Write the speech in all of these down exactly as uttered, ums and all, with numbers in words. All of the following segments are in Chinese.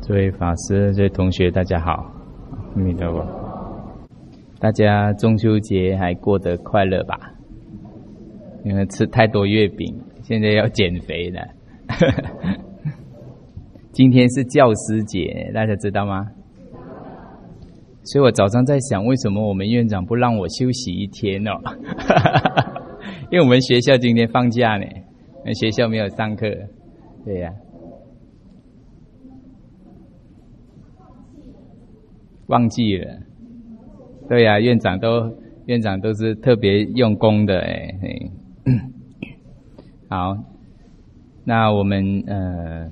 诸位法师、诸位同学，大家好，阿弥陀佛。大家中秋节还过得快乐吧？因为吃太多月饼，现在要减肥了。今天是教师节，大家知道吗？所以我早上在想，为什么我们院长不让我休息一天哦？因为我们学校今天放假呢，学校没有上课。对呀、啊，忘记了。对呀、啊，院长都院长都是特别用功的哎。好，那我们呃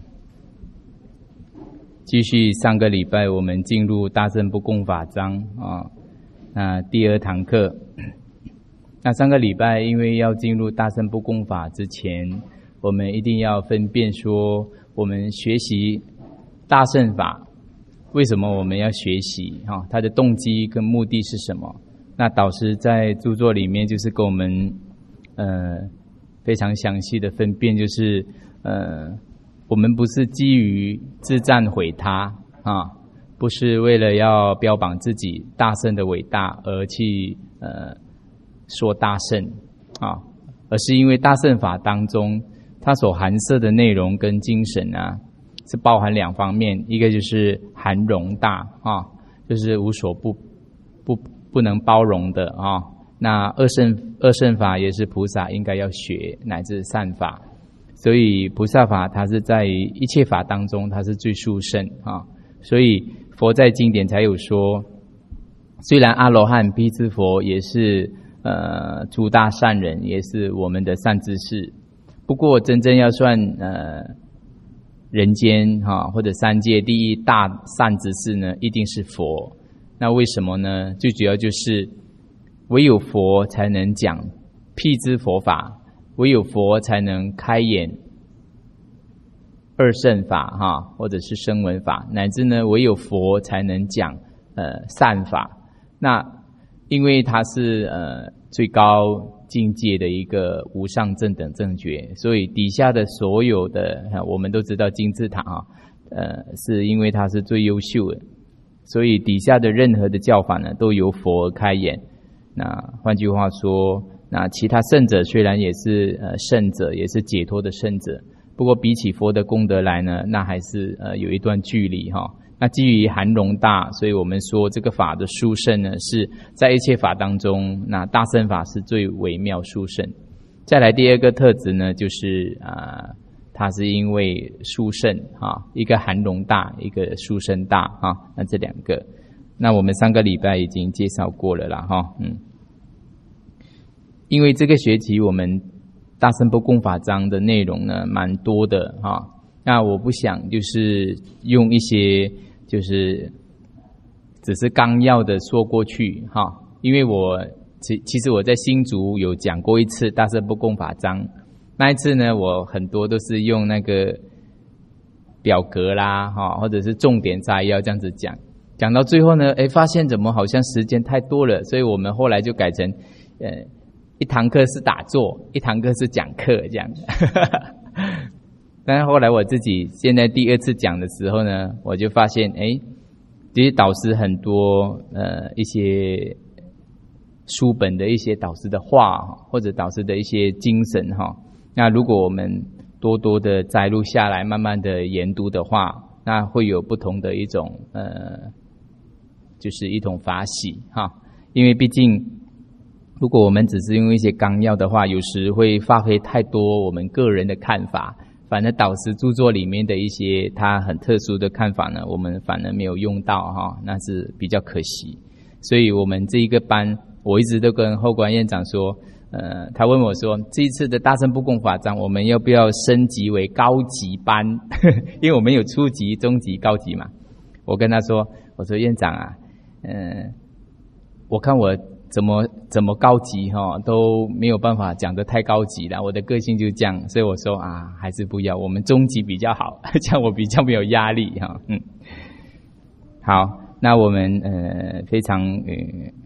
继续上个礼拜我们进入大乘不共法章啊，那第二堂课。那上个礼拜因为要进入大乘不共法之前，我们一定要分辨说，我们学习大乘法，为什么我们要学习？哈，它的动机跟目的是什么？那导师在著作里面就是跟我们呃非常详细的分辨，就是呃我们不是基于自赞毁他啊，不是为了要标榜自己大乘的伟大而去呃说大乘啊，而是因为大乘法当中它所含摄的内容跟精神啊，是包含两方面，一个就是含容大啊，就是无所不不不能包容的啊。那二乘二乘法也是菩萨应该要学，乃至善法。所以菩萨法它是在于一切法当中，它是最殊胜啊。所以佛在经典才有说，虽然阿罗汉、辟支佛也是呃诸大善人，也是我们的善知识。不过真正要算呃人间哈或者三界第一大善知识呢，一定是佛。那为什么呢？最主要就是唯有佛才能讲辟支佛法，唯有佛才能开演二乘法哈，或者是声闻法，乃至呢唯有佛才能讲呃善法。那因为它是呃最高境界的一个无上正等正觉，所以底下的所有的我们都知道金字塔啊，呃，是因为它是最优秀的，所以底下的任何的教法呢，都由佛而开演。那换句话说，那其他圣者虽然也是呃圣者，也是解脱的圣者，不过比起佛的功德来呢，那还是呃有一段距离哈。那基于含容大，所以我们说这个法的殊胜呢，是在一切法当中，那大乘法是最微妙殊胜。再来第二个特质呢，就是啊、呃，它是因为殊胜啊，一个含容大，一个殊胜大啊，那这两个，那我们上个礼拜已经介绍过了啦哈，嗯，因为这个学期我们大乘不共法章的内容呢蛮多的哈，那我不想就是用一些。就是只是纲要的说过去哈，因为我其其实我在新竹有讲过一次大乘不共法章，那一次呢，我很多都是用那个表格啦哈，或者是重点摘要这样子讲，讲到最后呢，哎，发现怎么好像时间太多了，所以我们后来就改成呃一堂课是打坐，一堂课是讲课这样。但是后来我自己现在第二次讲的时候呢，我就发现，哎，其实导师很多呃一些书本的一些导师的话，或者导师的一些精神哈，那如果我们多多的摘录下来，慢慢的研读的话，那会有不同的一种呃，就是一种法喜哈。因为毕竟，如果我们只是用一些纲要的话，有时会发挥太多我们个人的看法。反正导师著作里面的一些他很特殊的看法呢，我们反而没有用到哈，那是比较可惜。所以我们这一个班，我一直都跟后官院长说，呃，他问我说，这一次的大乘不共法章，我们要不要升级为高级班？因为我们有初级、中级、高级嘛。我跟他说，我说院长啊，嗯、呃，我看我。怎么怎么高级哈都没有办法讲得太高级了，我的个性就这样，所以我说啊，还是不要，我们中级比较好，这样我比较没有压力哈。嗯，好，那我们呃非常呃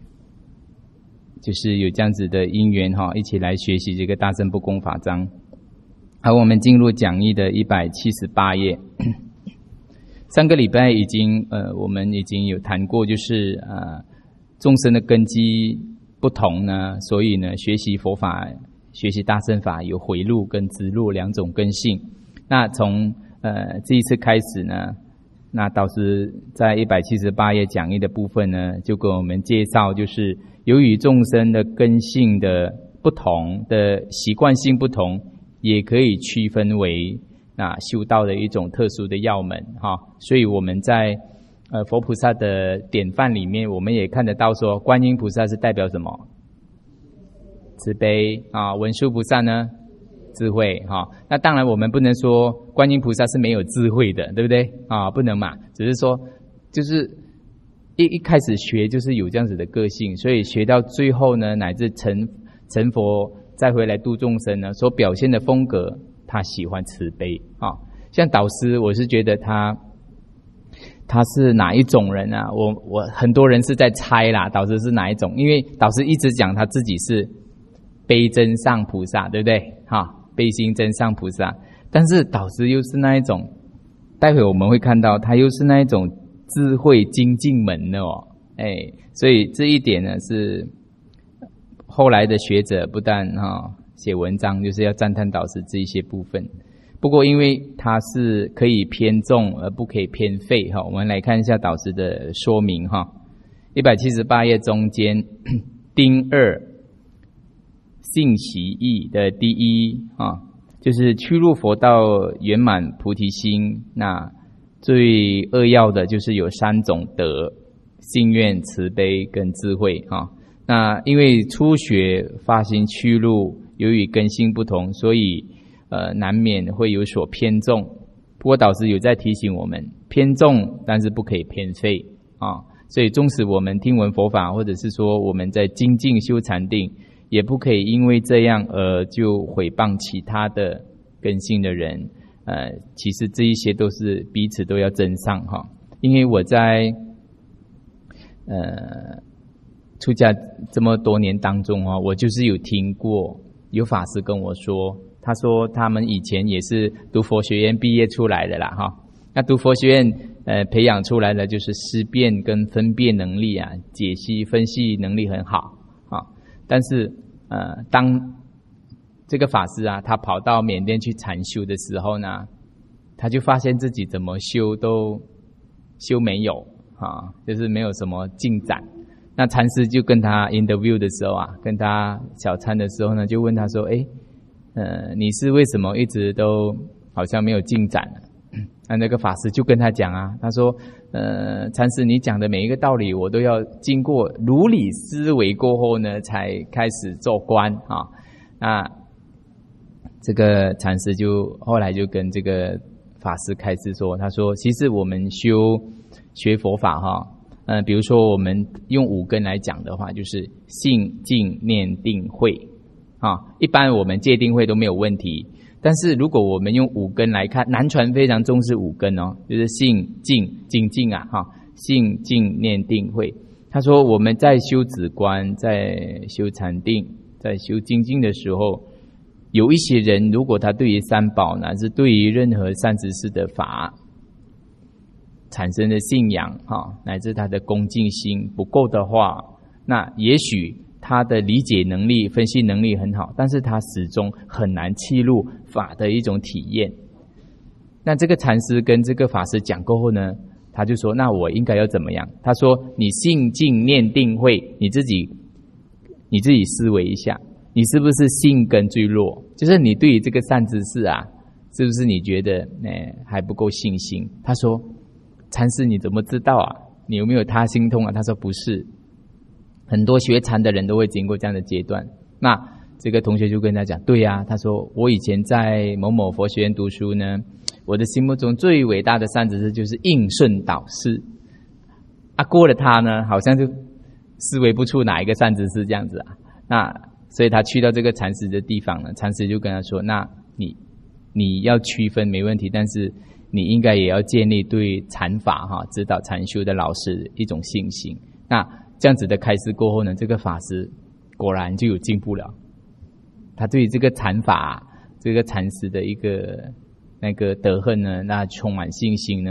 就是有这样子的因缘哈，一起来学习这个大乘不共法章。好，我们进入讲义的一百七十八页。 上个礼拜已经呃，我们已经有谈过，就是呃，众生的根基不同呢，所以呢，学习佛法、学习大乘法有回路跟直路两种根性。那从呃这一次开始呢，那导师在一百七十八页讲义的部分呢，就给我们介绍，就是由于众生的根性的不同的习惯性不同，也可以区分为那修道的一种特殊的要门哈。所以我们在呃佛菩萨的典范里面，我们也看得到说，观音菩萨是代表什么？慈悲啊。文殊菩萨呢？智慧哈。那当然我们不能说观音菩萨是没有智慧的，对不对啊？不能嘛。只是说就是一一开始学就是有这样子的个性，所以学到最后呢，乃至成成佛再回来度众生呢，所表现的风格，他喜欢慈悲啊。像导师，我是觉得他他是哪一种人啊？我我很多人是在猜啦，导师是哪一种？因为导师一直讲他自己是悲真上菩萨，对不对？哈，悲心真上菩萨。但是导师又是那一种，待会我们会看到，他又是那一种智慧精进门的哦。哎，所以这一点呢是。后来的学者不但哈写文章，就是要赞叹导师这一些部分。不过因为它是可以偏重而不可以偏废哈，我们来看一下导师的说明哈。一百七十八页中间丁二信习义的第一啊，就是趋入佛道圆满菩提心。那最扼要的就是有三种德：信愿、慈悲跟智慧啊。那因为初学发心趋入，由于根性不同，所以呃难免会有所偏重。不过导师有在提醒我们，偏重但是不可以偏废啊。所以纵使我们听闻佛法，或者是说我们在精进修禅定，也不可以因为这样而就毁谤其他的根性的人。呃，其实这一些都是彼此都要增上哈。因为我在呃。出家这么多年当中啊，我就是有听过有法师跟我说，他说他们以前也是读佛学院毕业出来的啦哈。那读佛学院呃培养出来的就是思辨跟分辨能力啊，解析分析能力很好啊。但是呃当这个法师啊，他跑到缅甸去禅修的时候呢，他就发现自己怎么修都修没有啊，就是没有什么进展。那禅师就跟他 interview 的时候啊，跟他小参的时候呢，就问他说：“哎，呃，你是为什么一直都好像没有进展呢？”那那个法师就跟他讲啊，他说：“呃，禅师，你讲的每一个道理，我都要经过如理思维过后呢，才开始做观啊。”那这个禅师就后来就跟这个法师开始说，他说：“其实我们修学佛法哈。”呃，比如说我们用五根来讲的话，就是信、静、念、定、慧啊。一般我们戒定慧都没有问题，但是如果我们用五根来看，南传非常重视五根哦，就是信、静、精进啊，哈，信、静、念、定、慧。他说我们在修止观、在修禅定、在修精进的时候，有一些人如果他对于三宝乃至对于任何善知识的法产生的信仰哈，乃至他的恭敬心不够的话，那也许他的理解能力、分析能力很好，但是他始终很难契入法的一种体验。那这个禅师跟这个法师讲过后呢，他就说：“那我应该要怎么样？”他说：“你信、静、念、定、慧，你自己你自己思维一下，你是不是信根最弱？就是你对于这个善知识啊，是不是你觉得哎还不够信心？”他说。禅师你怎么知道啊？你有没有他心通啊？他说不是，很多学禅的人都会经过这样的阶段。那这个同学就跟他讲，对呀、啊，他说我以前在某某佛学院读书呢，我的心目中最伟大的善知识就是应顺导师啊，过了他呢，好像就思维不出哪一个善知识这样子啊。那所以他去到这个禅师的地方呢，禅师就跟他说，那你你要区分没问题，但是你应该也要建立对禅法哈指导禅修的老师一种信心。那这样子的开示过后呢，这个法师果然就有进步了。他对于这个禅法、这个禅师的一个那个德行呢，那充满信心呢，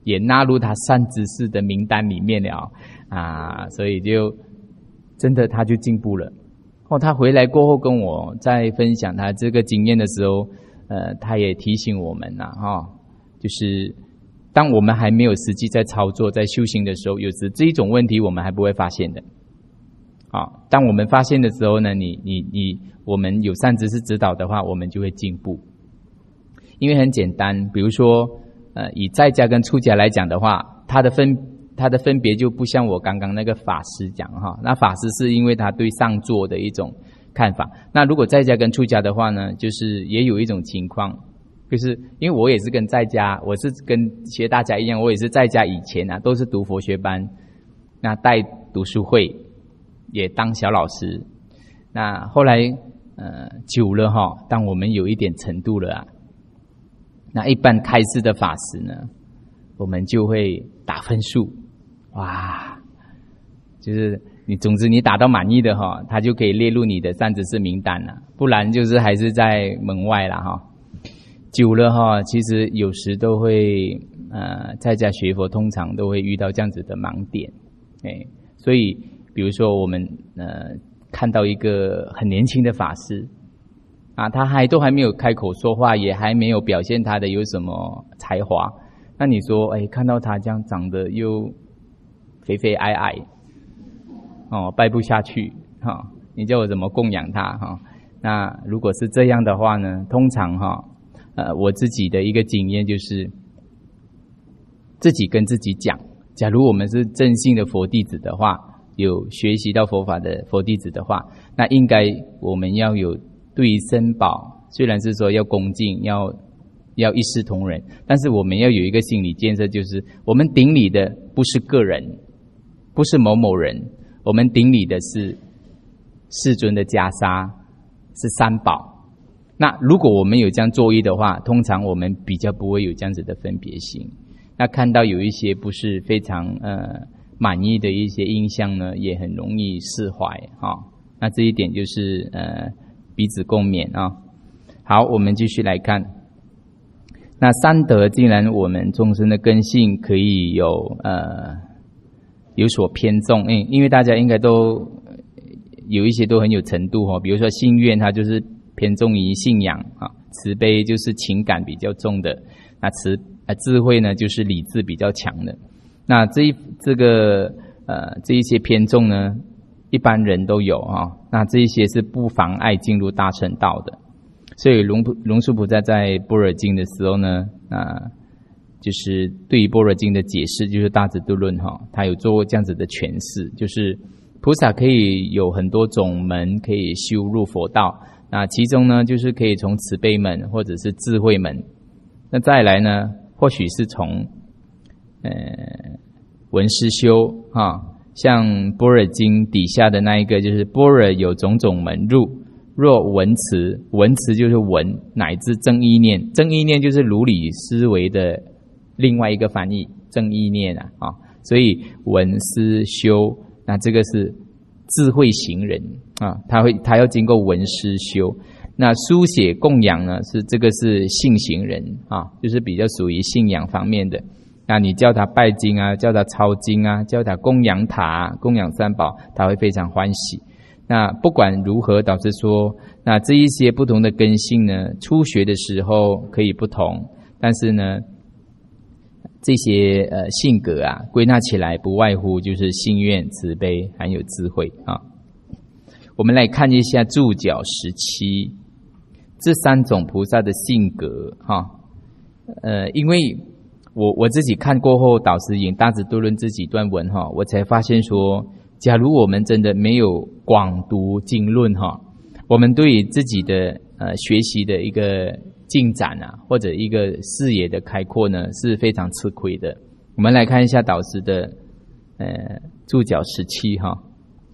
也纳入他善知识的名单里面了啊，所以就真的他就进步了。哦，他回来过后跟我在分享他这个经验的时候，呃，他也提醒我们呐、啊，哈、哦，就是当我们还没有实际在操作、在修行的时候，有时这一种问题我们还不会发现的。啊，当我们发现的时候呢，你你你，我们有善知识指导的话，我们就会进步。因为很简单，比如说，呃，以在家跟出家来讲的话，它的分它的分别就不像我刚刚那个法师讲哈。那法师是因为他对上座的一种看法。那如果在家跟出家的话呢，就是也有一种情况，就是因为我也是跟在家，我是跟学大家一样，我也是在家以前啊，都是读佛学班，那带读书会。也当小老师，那后来呃久了哈，当我们有一点程度了啊，那一般开示的法师呢，我们就会打分数，哇，就是你总之你打到满意的哈，他就可以列入你的善知识名单了，不然就是还是在门外了哈。久了哈，其实有时都会呃在家学佛，通常都会遇到这样子的盲点，哎，所以。比如说，我们呃看到一个很年轻的法师，啊，他还都还没有开口说话，也还没有表现他的有什么才华。那你说，哎，看到他这样长得又肥肥矮矮，哦，拜不下去，哈、哦，你叫我怎么供养他哈、哦？那如果是这样的话呢，通常哈、哦，呃，我自己的一个经验就是，自己跟自己讲，假如我们是正信的佛弟子的话。有学习到佛法的佛弟子的话，那应该我们要有对于僧宝，虽然是说要恭敬，要要一视同仁，但是我们要有一个心理建设，就是我们顶礼的不是个人，不是某某人，我们顶礼的是世尊的袈裟，是三宝。那如果我们有这样作意的话，通常我们比较不会有这样子的分别心。那看到有一些不是非常呃。满意的一些印象呢，也很容易释怀哈、哦。那这一点就是呃彼此共勉啊、哦。好，我们继续来看。那三德既然我们众生的根性可以有呃有所偏重，嗯，因为大家应该都有一些都很有程度哈、哦。比如说信愿，它就是偏重于信仰啊；慈悲就是情感比较重的；那慈呃智慧呢，就是理智比较强的。那这一这个呃这一些偏重呢，一般人都有啊、哦。那这一些是不妨碍进入大乘道的。所以龙龙树菩萨在般若经的时候呢，啊，就是对于般若经的解释，就是大智度论哈，他有做过这样子的诠释，就是菩萨可以有很多种门可以修入佛道。那其中呢，就是可以从慈悲门或者是智慧门。那再来呢，或许是从呃，闻思修哈，像般若经底下的那一个，就是般若有种种门入，若闻持，闻持就是闻，乃至正意念，正意念就是如理思维的另外一个翻译，正意念啊，啊，所以闻思修，那这个是智慧行人啊，他会他要经过闻思修。那书写供养呢，是这个是信行人啊，就是比较属于信仰方面的。那你叫他拜经啊，叫他抄经啊，叫他供养塔、啊、供养三宝，他会非常欢喜。那不管如何，导致说，那这一些不同的根性呢，初学的时候可以不同，但是呢，这些呃性格啊，归纳起来不外乎就是信愿、慈悲还有智慧啊。我们来看一下注脚十七，这三种菩萨的性格哈，呃，因为。我我自己看过后，导师引大智度论这几段文哈，我才发现说，假如我们真的没有广读经论哈，我们对于自己的呃学习的一个进展啊，或者一个视野的开阔呢，是非常吃亏的。我们来看一下导师的呃注脚十七哈，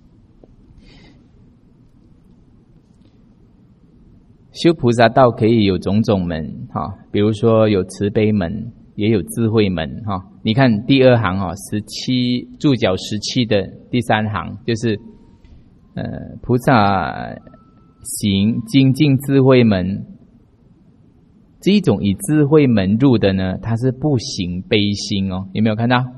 修菩萨道可以有种种门哈，比如说有慈悲门。也有智慧门哈，你看第二行哈，十七注脚十七的第三行就是，呃，菩萨行精进智慧门， 这一种以智慧门入的呢，它是不行悲心哦，有没有看到？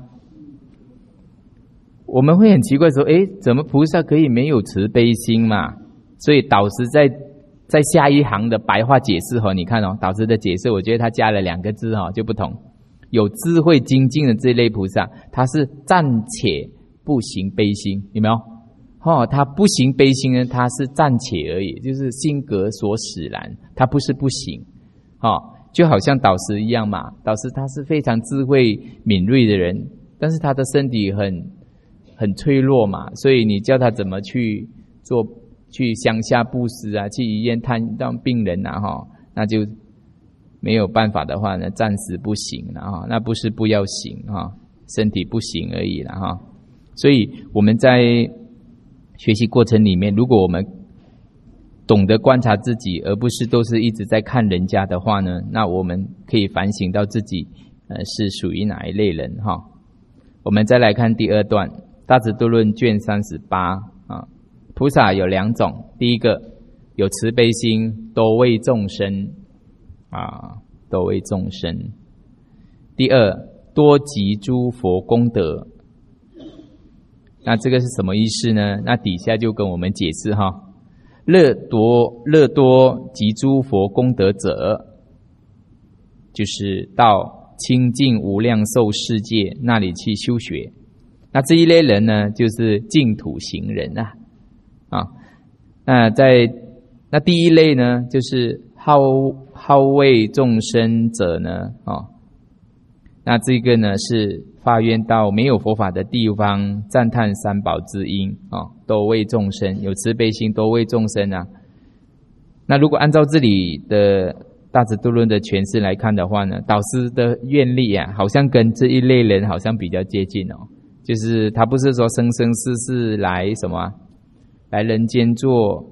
我们会很奇怪说，诶，怎么菩萨可以没有慈悲心嘛？所以导师在在下一行的白话解释哦，你看哦，导师的解释，我觉得他加了两个字哦，就不同。有智慧精进的这类菩萨，他是暂且不行悲心，有没有？哦，他不行悲心呢，他是暂且而已，就是性格所使然，他不是不行。哦，就好像导师一样嘛，导师他是非常智慧敏锐的人，但是他的身体很很脆弱嘛，所以你叫他怎么去做，去乡下布施啊，去医院探望病人啊，哈，那就没有办法的话呢，暂时不行了哈，那不是不要行哈，身体不行而已了哈。所以我们在学习过程里面，如果我们懂得观察自己，而不是都是一直在看人家的话呢，那我们可以反省到自己呃是属于哪一类人哈。我们再来看第二段，《大智度论》卷三十八啊，菩萨有两种，第一个有慈悲心，多为众生啊，多为众生；第二，多集诸佛功德。那这个是什么意思呢？那底下就跟我们解释哈。乐多乐多集诸佛功德者，就是到清净无量寿世界那里去修学。那这一类人呢，就是净土行人啊。啊，那在那第一类呢，就是好好为众生者呢，啊，那这个呢是发愿到没有佛法的地方，赞叹三宝之因啊，多为众生，有慈悲心，多为众生啊。那如果按照这里的大智度论的诠释来看的话呢，导师的愿力啊，好像跟这一类人好像比较接近哦。就是他不是说生生世世来什么，来人间做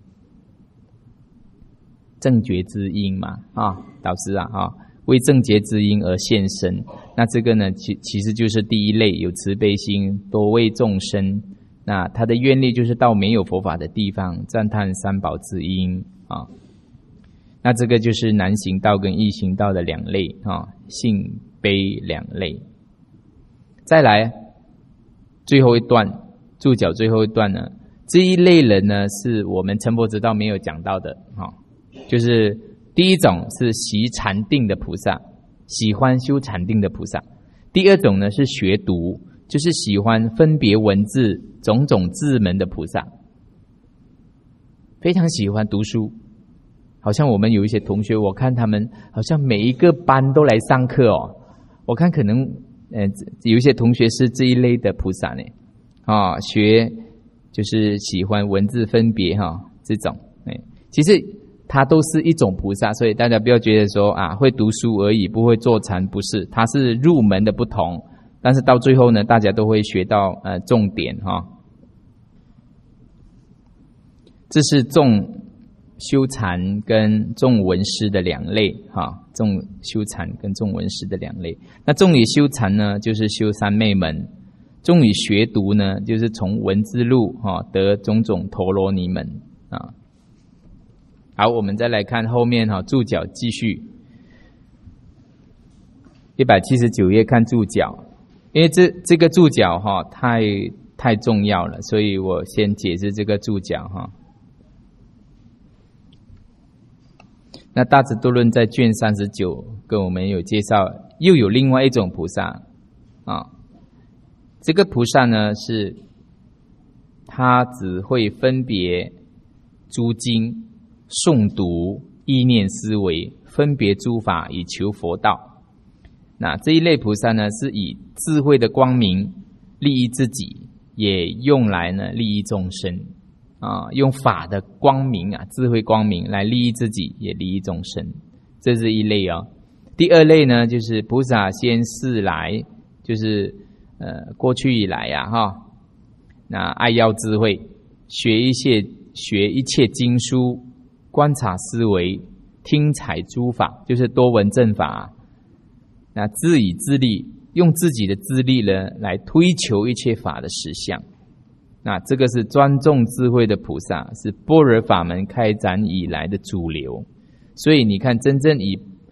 正觉之因嘛啊，导师啊啊。为正觉之因而现身，那这个呢，其其实就是第一类，有慈悲心，多为众生。那他的愿力就是到没有佛法的地方，赞叹三宝之因啊。那这个就是难行道跟易行道的两类啊，性悲两类。再来最后一段，注脚最后一段呢，这一类人呢，是我们成佛之道没有讲到的啊，就是。第一种是习禅定的菩萨，喜欢修禅定的菩萨；第二种呢是学读，就是喜欢分别文字种种字门的菩萨，非常喜欢读书。好像我们有一些同学，我看他们好像每一个班都来上课哦。我看可能呃有一些同学是这一类的菩萨呢，啊，学就是喜欢文字分别哈、哦、这种，哎，其实。它都是一种菩萨，所以大家不要觉得说啊会读书而已，不会坐禅，不是，它是入门的不同，但是到最后呢，大家都会学到呃重点哈。这是重修禅跟重闻思的两类哈，重修禅跟重闻思的两类。那重于修禅呢，就是修三昧门；重于学读呢，就是从文字路哈得种种陀罗尼门啊。好，我们再来看后面哈，注脚继续。一百七十九页看注脚，因为这这个注脚哈太太重要了，所以我先解释这个注脚哈。那大智度论在卷三十九跟我们有介绍，又有另外一种菩萨啊，这个菩萨呢是他只会分别诸经。诵读、意念思维，分别诸法以求佛道。那这一类菩萨呢，是以智慧的光明利益自己，也用来呢利益众生啊，用法的光明啊，智慧光明来利益自己，也利益众生。这是一类哦。第二类呢，就是菩萨先世来，就是呃过去以来呀、啊、哈，那爱要智慧，学一切学一切经书。观察思维，听采诸法，就是多闻正法。那自以自力，用自己的自力呢，来推求一切法的实相。那这个是专重智慧的菩萨，是般若法门开展以来的主流。所以你看，真正以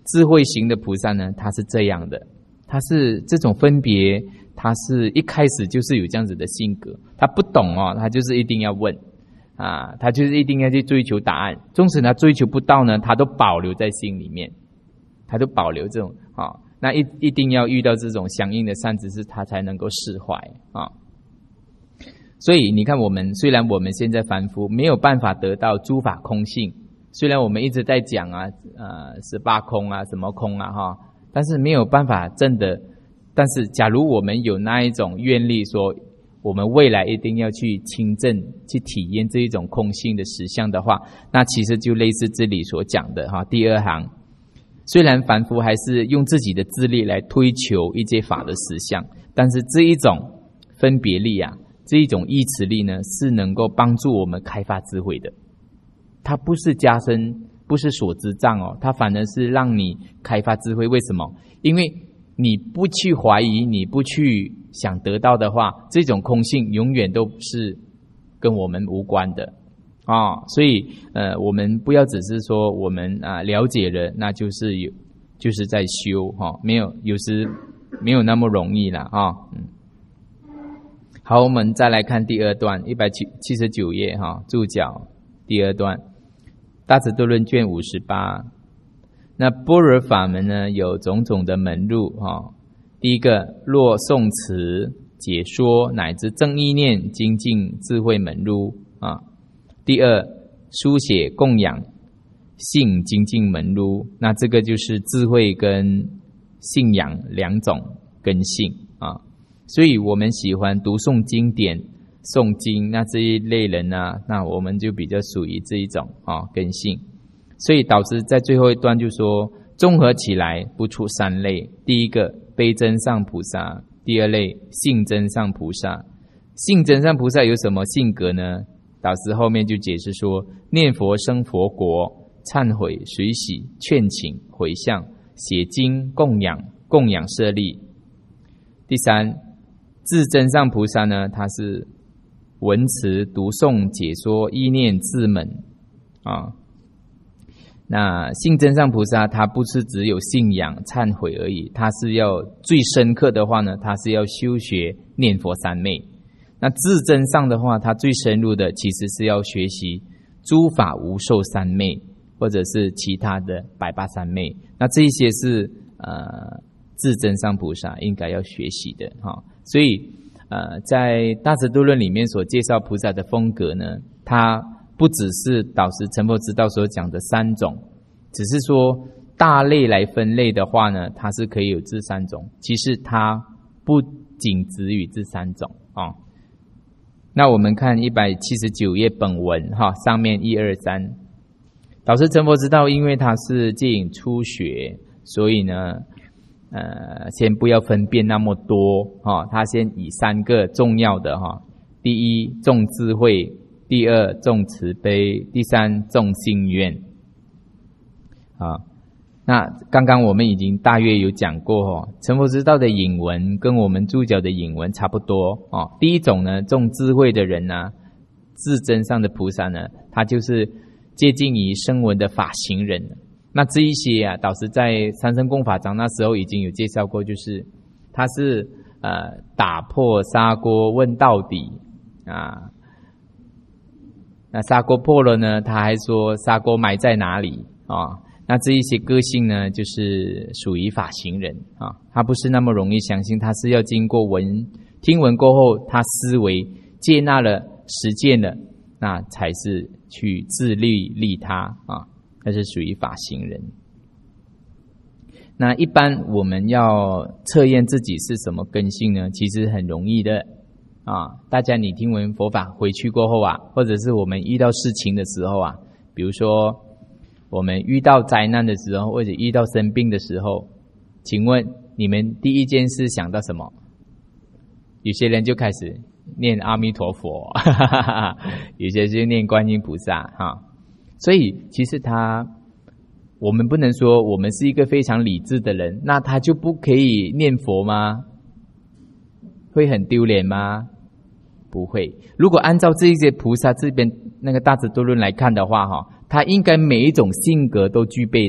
智慧型的菩萨呢，他是这样的，他是这种分别，他是一开始就是有这样子的性格，他不懂哦，他就是一定要问啊，他就是一定要去追求答案，纵使他追求不到呢，他都保留在心里面，他都保留这种啊，那一一定要遇到这种相应的善知识，他才能够释怀啊。所以你看，我们虽然我们现在凡夫没有办法得到诸法空性，虽然我们一直在讲啊，呃，十八空啊，什么空啊，哈，但是没有办法真的。但是，假如我们有那一种愿力，说我们未来一定要去亲证、去体验这一种空性的实相的话，那其实就类似这里所讲的哈，第二行。虽然凡夫还是用自己的智力来推求一切法的实相，但是这一种分别力啊，这一种依持力呢，是能够帮助我们开发智慧的。它不是加深，不是所知障哦，它反而是让你开发智慧。为什么？因为你不去怀疑，你不去想得到的话，这种空性永远都是跟我们无关的啊、哦。所以呃，我们不要只是说我们啊了解了，那就是有就是在修哈、哦，没有有时没有那么容易了啊、哦。嗯，好，我们再来看第二段一百七十九页哈、哦，注脚第二段，大智度论卷五十八。那般若法门呢，有种种的门路哈、哦。第一个，若诵持、解说乃至正意念精进智慧门路啊。第二，书写供养信精进门路，那这个就是智慧跟信仰两种根性啊。所以我们喜欢读诵经典、诵经，那这一类人呢、啊，那我们就比较属于这一种啊根性。所以导师在最后一段就说，综合起来不出三类：第一个悲真上菩萨，第二类性真上菩萨。性真上菩萨有什么性格呢？导师后面就解释说，念佛生佛国，忏悔随喜劝请回向，写经供养供养舍利。第三，智真上菩萨呢，他是闻持读诵解说意念智门啊。那性真上菩萨，他不是只有信仰忏悔而已，他是要最深刻的话呢，他是要修学念佛三昧。那智真上的话，他最深入的其实是要学习诸法无受三昧，或者是其他的百八三昧。那这一些是呃智真上菩萨应该要学习的哈、哦。所以呃在大智度论里面所介绍菩萨的风格呢，他不只是导师成佛之道所讲的三种，只是说大类来分类的话呢，它是可以有这三种，其实它不仅止于这三种啊、哦。那我们看一百七十九页本文哈，上面一二三，导师成佛之道，因为他是戒引初学，所以呢，呃，先不要分辨那么多哈，他先以三个重要的哈，第一重智慧，第二重慈悲，第三重信愿啊。那刚刚我们已经大约有讲过哦，成佛之道的引文跟我们注脚的引文差不多哦。第一种呢，重智慧的人呢、啊，智真上的菩萨呢，他就是接近于声闻的法行人。那这一些啊，导师在三生供法章那时候已经有介绍过，就是他是呃打破砂锅问到底啊。那砂锅破了呢，他还说砂锅埋在哪里啊？那这一些个性呢，就是属于法行人啊，他不是那么容易相信，他是要经过闻听闻过后，他思维接纳了实践了，那才是去自利利他啊，那是属于法行人。那一般我们要测验自己是什么根性呢？其实很容易的啊，大家你听闻佛法回去过后啊，或者是我们遇到事情的时候啊，比如说我们遇到灾难的时候，或者遇到生病的时候，请问你们第一件事想到什么？有些人就开始念阿弥陀佛，有些就念观音菩萨哈。所以其实他，我们不能说我们是一个非常理智的人，那他就不可以念佛吗？会很丢脸吗？不会。如果按照这些菩萨这边那个大智度论来看的话哈，他应该每一种性格都具备的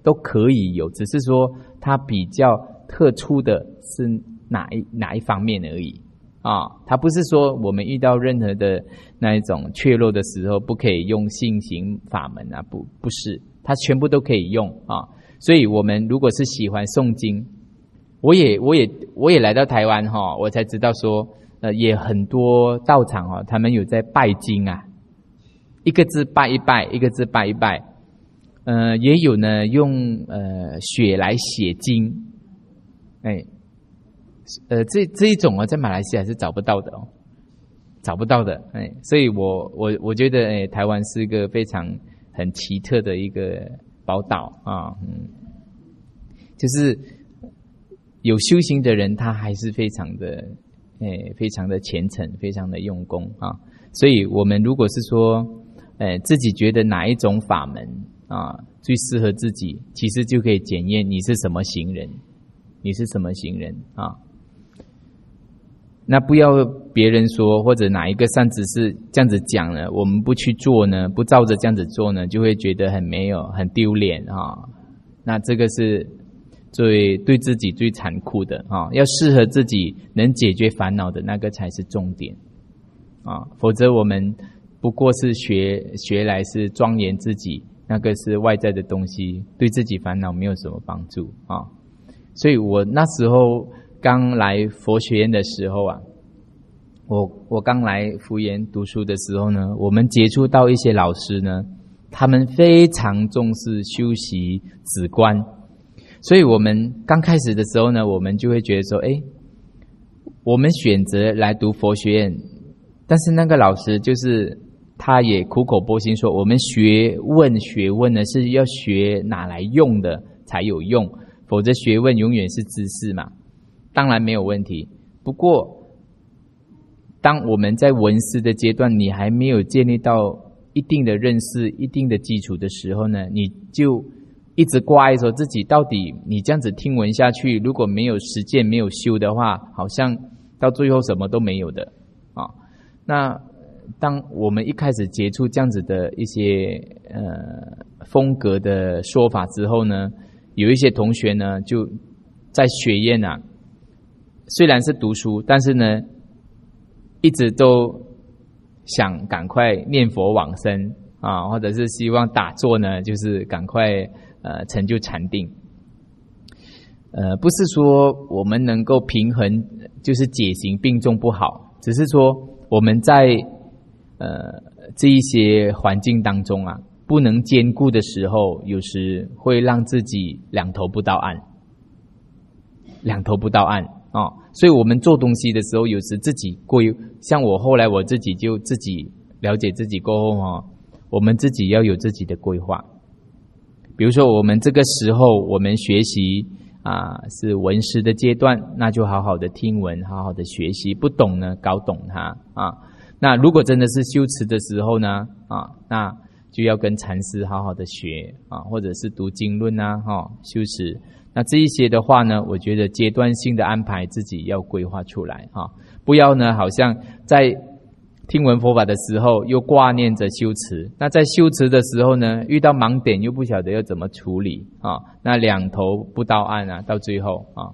都可以有，只是说它比较特殊的是哪一哪一方面而已啊。它不是说我们遇到任何的那一种怯弱的时候不可以用信行法门啊，不不是，它全部都可以用啊。所以我们如果是喜欢诵经，我也我也我也来到台湾哈，我才知道说，呃，也很多道场哈，他们有在拜经啊，一个字拜一拜，一个字拜一拜。呃，也有呢，用呃血来写经，哎，呃，这这一种啊，在马来西亚是找不到的哦，找不到的，哎，所以我我我觉得，哎，台湾是一个非常很奇特的一个宝岛啊，嗯，就是有修行的人，他还是非常的，哎，非常的虔诚，非常的用功啊，所以我们如果是说，呃，自己觉得哪一种法门啊，最适合自己，其实就可以检验你是什么行人，你是什么行人啊？那不要别人说或者哪一个善知识这样子讲呢，我们不去做呢，不照着这样子做呢，就会觉得很没有、很丢脸啊。那这个是最对自己最残酷的啊！要适合自己能解决烦恼的那个才是重点啊，否则我们不过是学学来是庄严自己。那个是外在的东西，对自己烦恼没有什么帮助啊。所以我那时候刚来佛学院的时候啊，我我刚来福研读书的时候呢，我们接触到一些老师呢，他们非常重视修习止观，所以我们刚开始的时候呢，我们就会觉得说，哎，我们选择来读佛学院，但是那个老师就是他也苦口婆心说，我们学问学问呢是要学拿来用的才有用，否则学问永远是知识嘛，当然没有问题。不过当我们在闻思的阶段，你还没有建立到一定的认识、一定的基础的时候呢，你就一直挂碍说自己到底你这样子听闻下去，如果没有实践、没有修的话，好像到最后什么都没有的啊。那当我们一开始接触这样子的一些呃风格的说法之后呢，有一些同学呢就在学院啊，虽然是读书，但是呢一直都想赶快念佛往生啊，或者是希望打坐呢，就是赶快呃成就禅定。呃，不是说我们能够平衡，就是解行并重不好，只是说我们在呃，这一些环境当中啊，不能兼顾的时候，有时会让自己两头不到岸，两头不到岸啊、哦。所以我们做东西的时候，有时自己规，像我后来我自己就自己了解自己过后哈，我们自己要有自己的规划。比如说，我们这个时候我们学习啊是闻思的阶段，那就好好的听闻，好好的学习，不懂呢搞懂它啊。那如果真的是修持的时候呢，啊，那就要跟禅师好好的学啊，或者是读经论啊，哈、哦，修持。那这一些的话呢，我觉得阶段性的安排自己要规划出来哈、啊，不要呢好像在听闻佛法的时候又挂念着修持，那在修持的时候呢，遇到盲点又不晓得要怎么处理啊，那两头不到岸啊，到最后啊。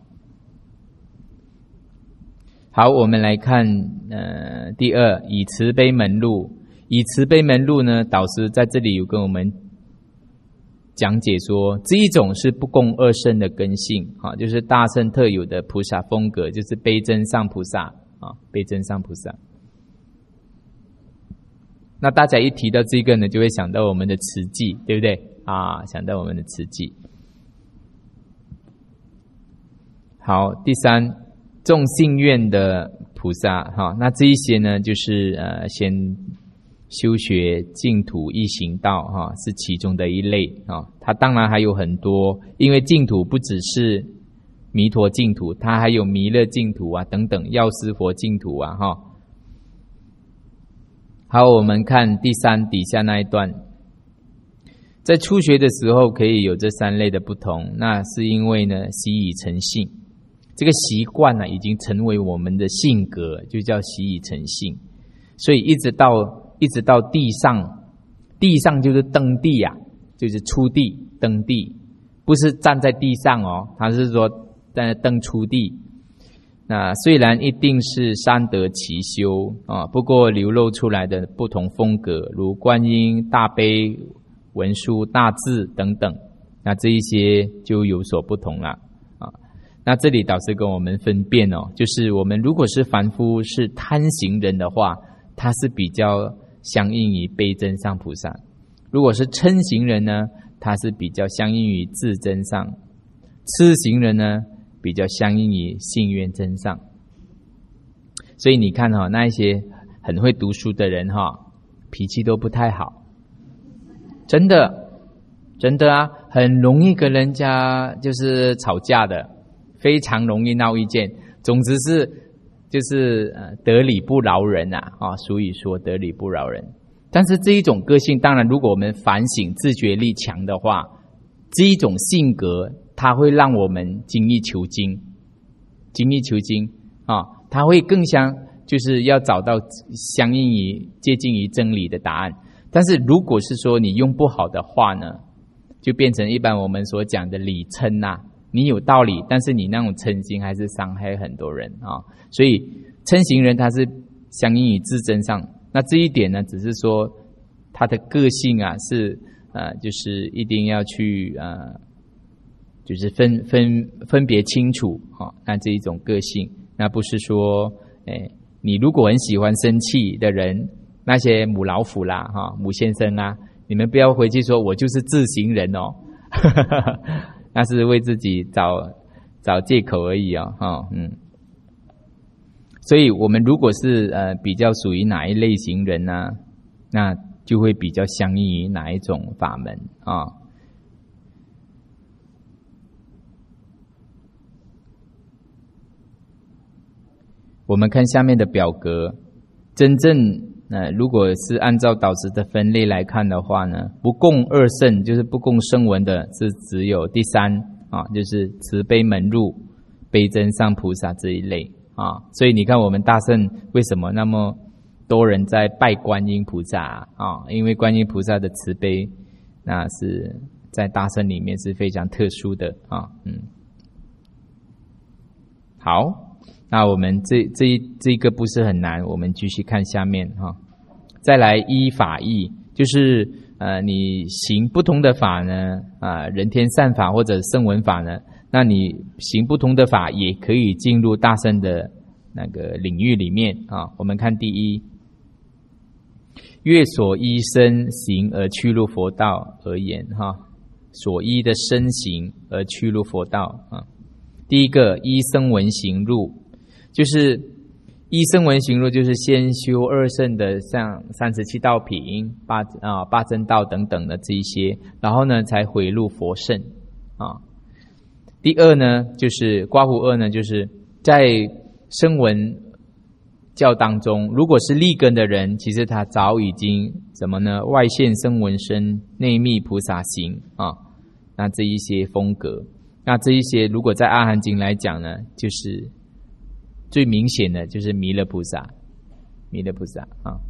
好，我们来看呃第二，以慈悲门路。以慈悲门路呢，导师在这里有跟我们讲解说，这一种是不共二圣的根性啊，就是大圣特有的菩萨风格，就是悲真上菩萨啊，悲真上菩萨。那大家一提到这个呢，就会想到我们的慈济，对不对啊？想到我们的慈济。好，第三，众信愿的菩萨哈，那这一些呢，就是呃先修学净土一行道哈，是其中的一类啊。它当然还有很多，因为净土不只是弥陀净土，它还有弥勒净土啊等等，药师佛净土啊哈。好，我们看第三底下那一段，在初学的时候可以有这三类的不同，那是因为呢习以成性，这个习惯呢已经成为我们的性格，就叫习以成性，所以一直到一直到地上，地上就是登地啊，就是初地登地， 不是站在地上哦，他是说在登出地。那虽然一定是三德齐修啊，不过流露出来的不同风格，如观音、大悲、文殊、大智等等，那这一些就有所不同了啊。那这里导师跟我们分辨哦，就是我们如果是凡夫是贪行人的话，他是比较相应于悲真上菩萨；如果是嗔行人呢，他是比较相应于自真上；痴行人呢，比较相应于信愿真上。所以你看哈、哦，那一些很会读书的人哈、哦，脾气都不太好，真的，真的啊，很容易跟人家就是吵架的，非常容易闹意见。总之是就是呃得理不饶人啊，啊，俗语说得理不饶人。但是这一种个性，当然如果我们反省自觉力强的话，这一种性格它会让我们精益求精，精益求精啊，它会更相就是要找到相应于接近于真理的答案。但是如果是说你用不好的话呢，就变成一般我们所讲的理嗔呐，你有道理，但是你那种嗔心还是伤害很多人啊。所以嗔行人他是相应于自真上，那这一点呢，只是说他的个性啊是呃，就是一定要去呃，就是分分分别清楚啊。那这一种个性，那不是说，哎，你如果很喜欢生气的人，那些母老虎啦哈，母先生啊，你们不要回去说我就是自行人哦，那是为自己找找借口而已哦，哈嗯。所以我们如果是呃比较属于哪一类型人呢、啊，那就会比较相应于哪一种法门啊。我们看下面的表格，真正呃如果是按照导师的分类来看的话呢，不共二圣就是不共声闻的是只有第三啊，就是慈悲门入悲真上菩萨这一类。啊，所以你看我们大圣为什么那么多人在拜观音菩萨啊？啊因为观音菩萨的慈悲，那是在大圣里面是非常特殊的啊。嗯，好，那我们这这一这一个不是很难，我们继续看下面哈、啊。再来依法义，就是呃你行不同的法呢，啊人天善法或者声闻法呢。那你行不同的法，也可以进入大圣的那个领域里面啊。我们看第一，越所依身行而趋入佛道而言哈，所依的身行而趋入佛道啊。第一个依声闻行入，就是依声闻行入，就是先修二圣的像三十七道品、八啊八正道等等的这一些，然后呢才回入佛圣啊。第二呢，就是刮胡二呢，就是在声闻教当中，如果是立根的人，其实他早已经什么呢？外现声闻身，内密菩萨行啊。那这一些风格，那这一些如果在阿含经来讲呢，就是最明显的就是弥勒菩萨，弥勒菩萨啊。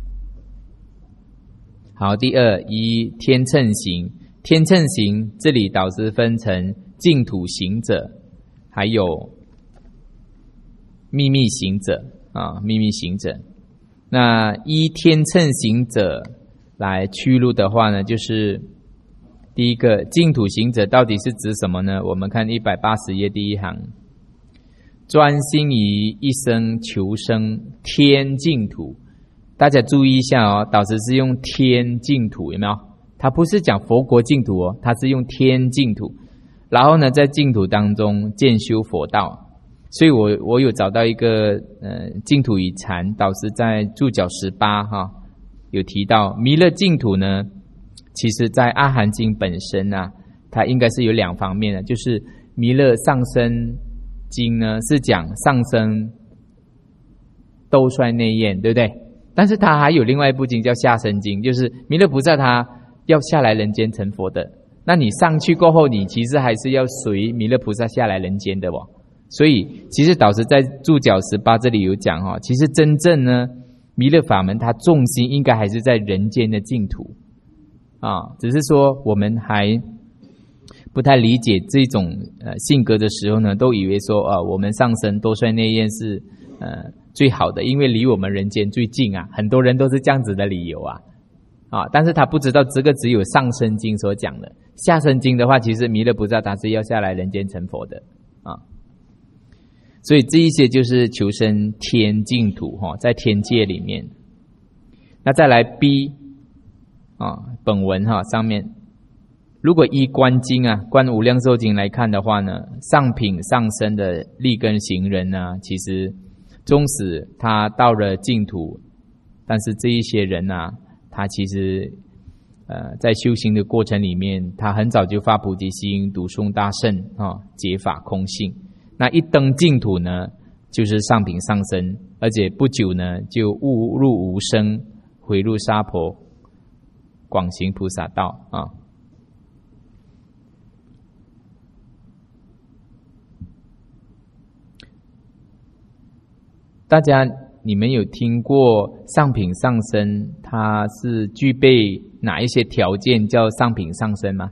好，第二依天乘行，天乘行这里导师分成净土行者，还有秘密行者啊，秘密行者。那依天乘行者来趋入的话呢，就是第一个净土行者到底是指什么呢？我们看一百八十页第一行，专心于一生求生天净土。大家注意一下哦，导师是用天净土，有没有？他不是讲佛国净土哦，他是用天净土。然后呢，在净土当中渐修佛道，所以我我有找到一个呃净土与禅，导师在注脚十八哈有提到弥勒净土呢，其实在阿含经本身啊，它应该是有两方面的，就是弥勒上生经呢是讲上生兜率内焰，对不对？但是它还有另外一部经叫下生经，就是弥勒菩萨他要下来人间成佛的。那你上去过后，你其实还是要随弥勒菩萨下来人间的哦。所以其实导师在注脚十八这里有讲哈，其实真正呢弥勒法门它重心应该还是在人间的净土啊，只是说我们还不太理解这种呃性格的时候呢，都以为说啊、呃，我们上升多衰内焰是呃最好的，因为离我们人间最近啊，很多人都是这样子的理由啊啊，但是他不知道这个只有上升经所讲的，下升经的话，其实弥勒菩萨他是要下来人间成佛的啊，所以这一些就是求生天净土哈、哦，在天界里面。那再来 B 啊，本文哈、哦、上面。如果依观经啊，观无量寿经来看的话呢，上品上生的立根行人呢，其实纵使他到了净土，但是这一些人啊，他其实呃在修行的过程里面，他很早就发菩提心，读诵大乘啊，解法空性。那一登净土呢，就是上品上生，而且不久呢，就悟入无生，回入沙婆，广行菩萨道啊。大家，你们有听过上品上生，它是具备哪一些条件叫上品上生吗？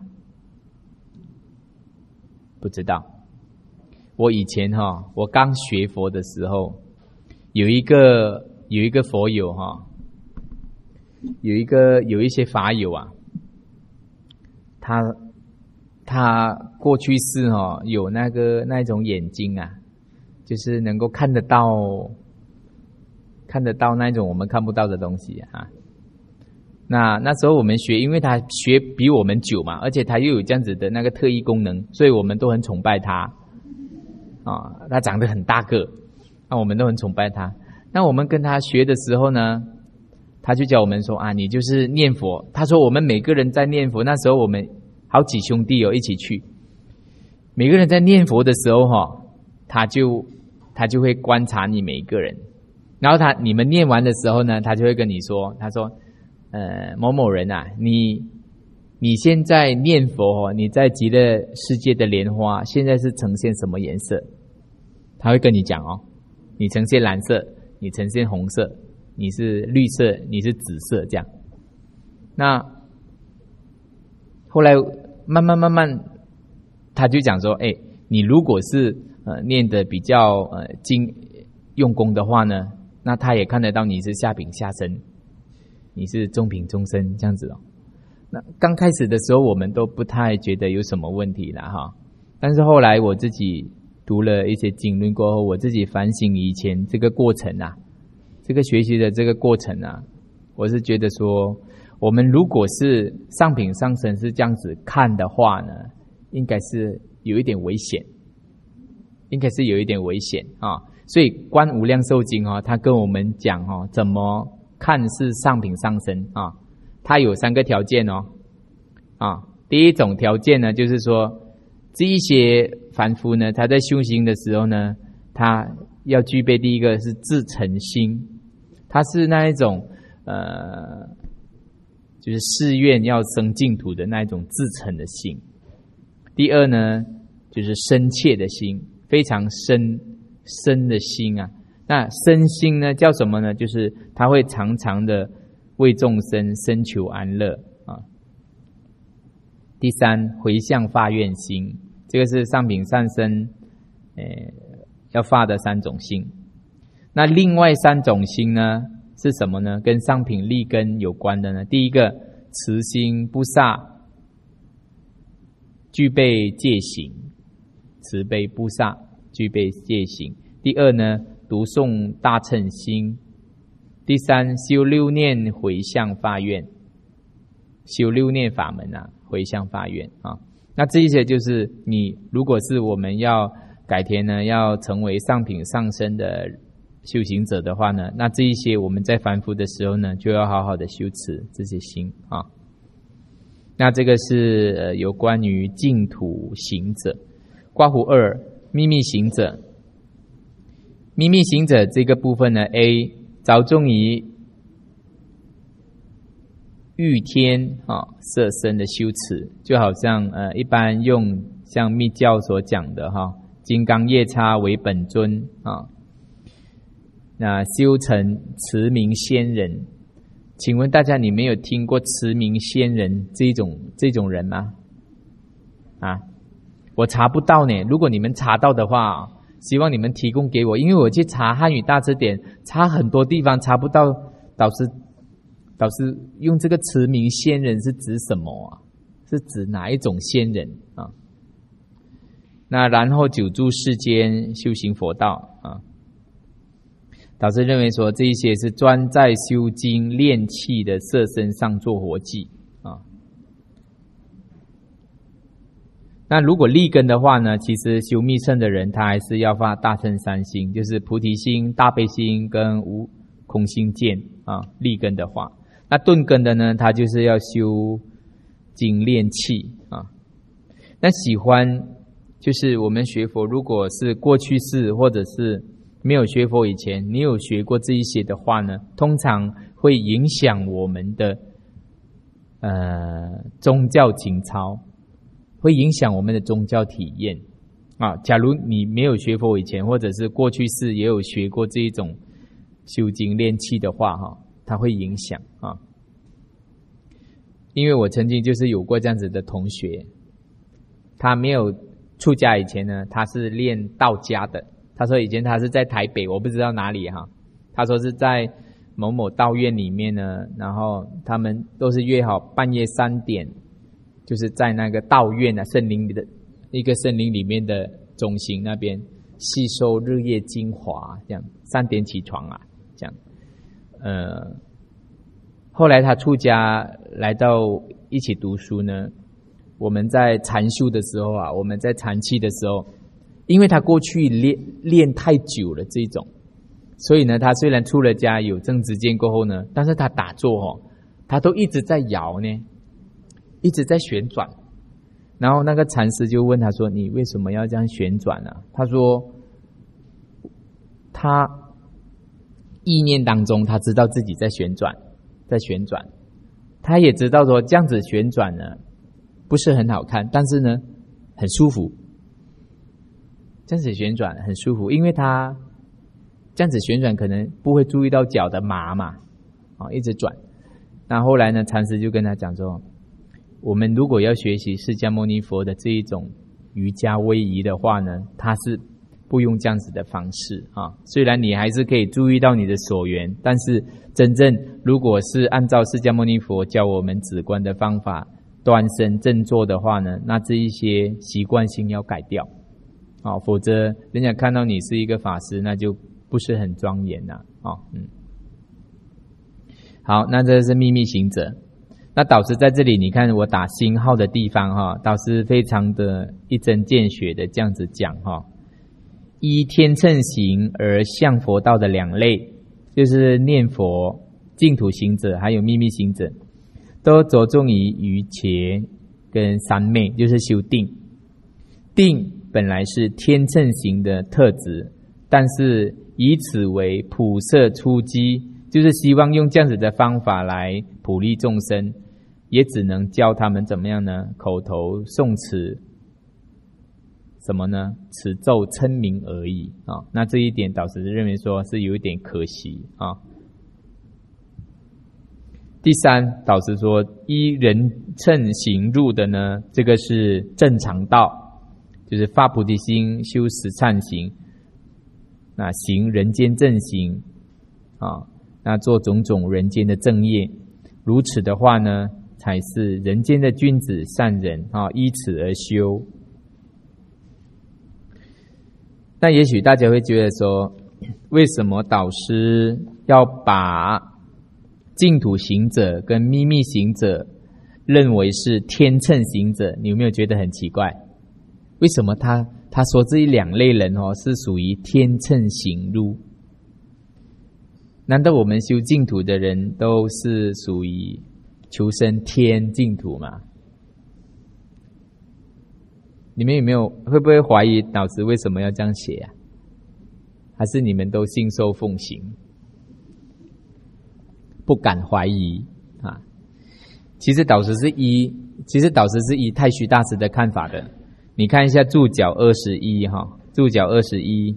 不知道。我以前哈、哦，我刚学佛的时候，有一个有一个佛友哈、哦，有一个有一些法友啊，他他过去世哈、哦，有那个那种眼睛啊，就是能够看得到。看得到那种我们看不到的东西啊！那那时候我们学，因为他学比我们久嘛，而且他又有这样子的那个特异功能，所以我们都很崇拜他啊。他长得很大个，那我们都很崇拜他。那我们跟他学的时候呢，他就教我们说啊，你就是念佛。他说我们每个人在念佛，那时候我们好几兄弟哦一起去，每个人在念佛的时候哈、哦，他就他就会观察你每一个人。然后他你们念完的时候呢，他就会跟你说，他说呃某某人啊，你你现在念佛哦，你在极乐世界的莲花现在是呈现什么颜色？他会跟你讲哦，你呈现蓝色，你呈现红色，你是绿色，你是紫色这样。那后来慢慢慢慢他就讲说，哎，你如果是呃念的比较呃精用功的话呢，那他也看得到你是下品下生，你是中品中生这样子哦。那刚开始的时候我们都不太觉得有什么问题啦哈，但是后来我自己读了一些经论过后，我自己反省以前这个过程啊，这个学习的这个过程啊，我是觉得说，我们如果是上品上生是这样子看的话呢，应该是有一点危险，应该是有一点危险啊。所以《观无量寿经》哦，他跟我们讲哦，怎么看是上品上生啊？它有三个条件哦，啊，第一种条件呢，就是说这一些凡夫呢，他在修行的时候呢，他要具备第一个是至诚心，他是那一种呃，就是誓愿要生净土的那一种至诚的心。第二呢，就是深切的心，非常深。深的心啊，那身心呢叫什么呢？就是他会常常的为众生深求安乐啊。第三，回向发愿心，这个是上品上生呃要发的三种心。那另外三种心呢是什么呢？跟上品立根有关的呢？第一个，慈心不杀，具备戒行，慈悲不杀，具备戒行。第二呢，读诵大乘心。第三，修六念回向发愿，修六念法门啊，回向发愿啊。那这一些就是你如果是我们要改天呢，要成为上品上生的修行者的话呢，那这一些我们在凡夫的时候呢，就要好好的修持这些心啊。那这个是呃有关于净土行者。刮胡二，秘密行者。秘密行者这个部分呢 ，A 着重于欲天啊色身的修持，就好像呃一般用像密教所讲的哈，金刚夜叉为本尊啊，那修成持名仙人。请问大家，你们有听过持名仙人这种这种人吗？ 啊？我查不到呢。如果你们查到的话，希望你们提供给我，因为我去查汉语大词典，查很多地方查不到。导师，导师用这个词名仙人是指什么啊？是指哪一种仙人啊？那然后久住世间修行佛道啊。导师认为说，这一些是专在修经练气的色身上做活计啊。那如果立根的话呢，其实修密乘的人，他还是要发大乘三心，就是菩提心、大悲心跟无空心见啊。立根的话，那顿根的呢，他就是要修精练气啊。那喜欢就是我们学佛，如果是过去世或者是没有学佛以前，你有学过这一些的话呢，通常会影响我们的呃宗教情操，会影响我们的宗教体验啊。假如你没有学佛以前，或者是过去世也有学过这一种修精练气的话，哈，它会影响啊。因为我曾经就是有过这样子的同学，他没有出家以前呢，他是练道家的。他说以前他是在台北，我不知道哪里哈。他说是在某某道院里面呢，然后他们都是约好半夜三点，就是在那个道院啊，森林里的一个森林里面的中心那边吸收日夜精华，这样三点起床啊，这样。呃，后来他出家来到一起读书呢，我们在禅修的时候啊，我们在禅气的时候，因为他过去练练太久了这种，所以呢，他虽然出了家有正知见过后呢，但是他打坐哦，他都一直在摇呢，一直在旋转。然后那个禅师就问他说：“你为什么要这样旋转呢？”他说：“他意念当中，他知道自己在旋转，在旋转，他也知道说这样子旋转呢不是很好看，但是呢很舒服。这样子旋转很舒服，因为他这样子旋转可能不会注意到脚的麻嘛，啊，一直转。那后来呢，禅师就跟他讲说，我们如果要学习释迦牟尼佛的这一种瑜伽威仪的话呢，他是不用这样子的方式啊。虽然你还是可以注意到你的所缘，但是真正如果是按照释迦牟尼佛教我们止观的方法端身正坐的话呢，那这一些习惯性要改掉啊，否则人家看到你是一个法师，那就不是很庄严呐啊。嗯，好，那这是秘密行者。那导师在这里，你看我打星号的地方哈，导师非常的一针见血的这样子讲哈。依天乘行而向佛道的两类，就是念佛、净土行者还有秘密行者，都着重于瑜伽跟三昧，就是修定。定本来是天乘行的特质，但是以此为普摄初机，就是希望用这样子的方法来普利众生，也只能教他们怎么样呢？口头诵持什么呢？持咒称名而已啊。那这一点导师认为说是有一点可惜啊。第三，导师说依人乘行入的呢，这个是正常道，就是发菩提心、修十忏行，那行人间正行啊，那做种种人间的正业，如此的话呢，才是人间的君子善人啊，依此而修。那也许大家会觉得说，为什么导师要把净土行者跟秘密行者认为是天乘行者？你有没有觉得很奇怪？为什么他他说这两类人哦是属于天乘行入？难道我们修净土的人都是属于求生天净土吗？你们有没有会不会怀疑导师为什么要这样写啊？还是你们都信受奉行，不敢怀疑啊？其实导师是依，其实导师是依太虚大师的看法的。你看一下注脚二十一哈，注脚二十一，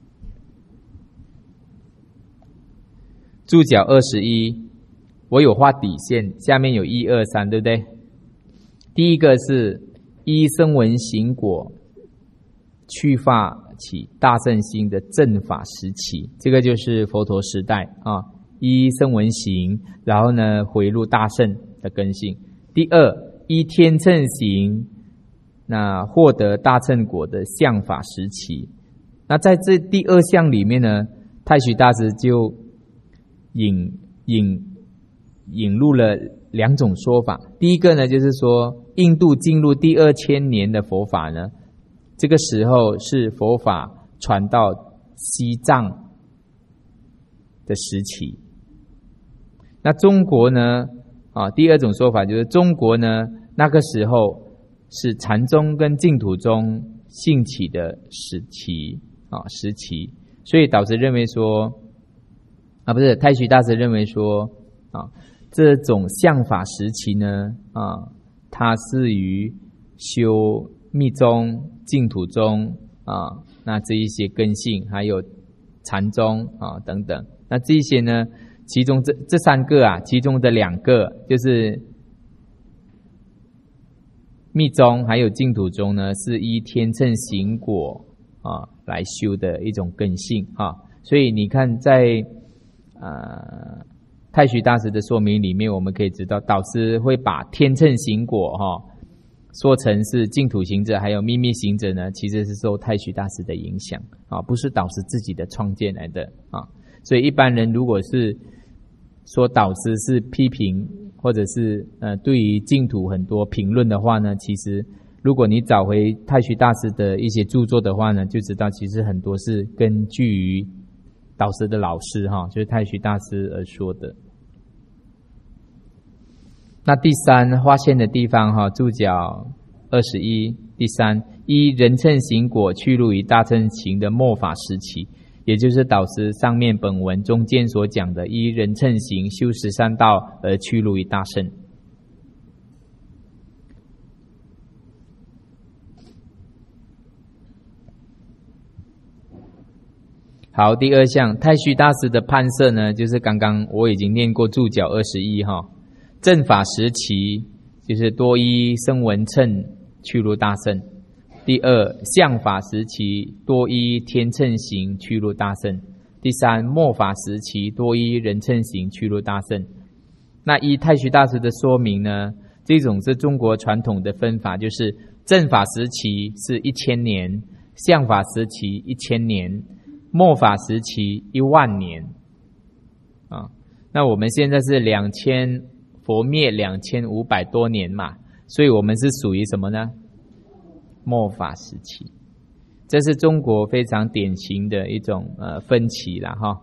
注脚二十一，我有画底线，下面有一二三，对不对？第一个是依声闻行果去发起大乘心的正法时期，这个就是佛陀时代啊，依声闻行，然后呢回入大乘的根性。第二，依天乘行，那获得大乘果的相法时期。那在这第二项里面呢，太虚大师就引引引入了两种说法。第一个呢，就是说印度进入第二千年的佛法呢，这个时候是佛法传到西藏的时期。那中国呢，啊，第二种说法就是中国呢，那个时候是禅宗跟净土宗兴起的时期啊，时期。所以导师认为说，啊，不是太虚大师认为说，啊，这种相法时期呢，啊，它是于修密宗、净土宗啊，那这一些根性，还有禅宗啊等等，那这一些呢，其中这这三个啊，其中的两个就是密宗还有净土宗呢，是依天乘行果啊来修的一种根性啊。所以你看在呃太虚大师的说明里面，我们可以知道导师会把天乘行果哈、啊、说成是净土行者还有秘密行者呢，其实是受太虚大师的影响啊，不是导师自己的创建来的啊。所以一般人如果是说导师是批评或者是呃对于净土很多评论的话呢，其实如果你找回太虚大师的一些著作的话呢，就知道其实很多是根据于导师的老师哈，就是太虚大师而说的。那第三划线的地方哈，注脚二十一，第三，依人乘行果去入于大乘行的末法时期，也就是导师上面本文中间所讲的依人乘行修十三道而去入于大乘。好，第二项太虚大师的判摄呢，就是刚刚我已经念过注脚二十一哈，正法时期就是多依声闻乘去入大乘。第二，相法时期多依天乘行去入大乘。第三，末法时期多依人乘行去入大乘。那依太虚大师的说明呢，这种是中国传统的分法，就是正法时期是一千年，相法时期一千年，末法时期一万年啊。那我们现在是两千佛灭两千五百多年嘛，所以我们是属于什么呢？末法时期。这是中国非常典型的一种呃分歧啦哈。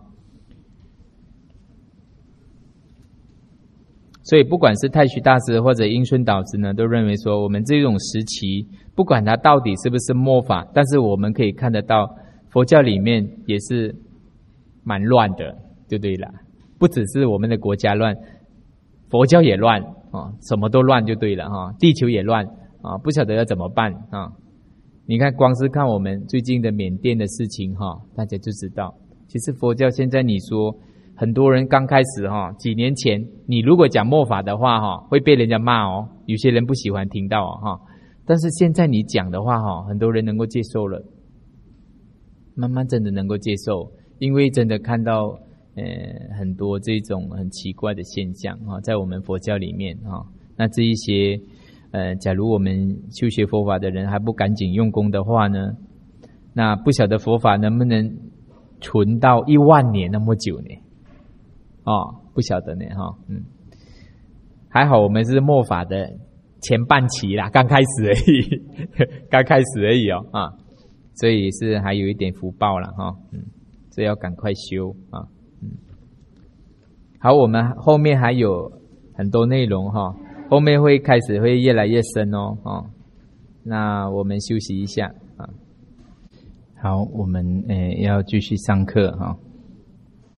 所以不管是太虚大师或者英顺导师呢，都认为说我们这种时期，不管它到底是不是末法，但是我们可以看得到佛教里面也是蛮乱的，就对了。不只是我们的国家乱，佛教也乱啊，什么都乱就对了哈。地球也乱啊，不晓得要怎么办啊。你看光是看我们最近的缅甸的事情哈，大家就知道，其实佛教现在你说很多人刚开始哈，几年前你如果讲末法的话哈，会被人家骂哦，有些人不喜欢听到哈。但是现在你讲的话哈，很多人能够接受了，慢慢真的能够接受，因为真的看到呃很多这种很奇怪的现象哈，在我们佛教里面哈，那这一些呃，假如我们修学佛法的人还不赶紧用功的话呢，那不晓得佛法能不能存到一万年那么久呢？哦，不晓得呢哈，嗯，还好我们是末法的前半期啦，刚开始而已，刚开始而已哦啊，所以是还有一点福报了哈，嗯，所以要赶快修啊，嗯，好，我们后面还有很多内容哈。后面会开始会越来越深哦，哦，那我们休息一下啊。好，我们呃要继续上课哈。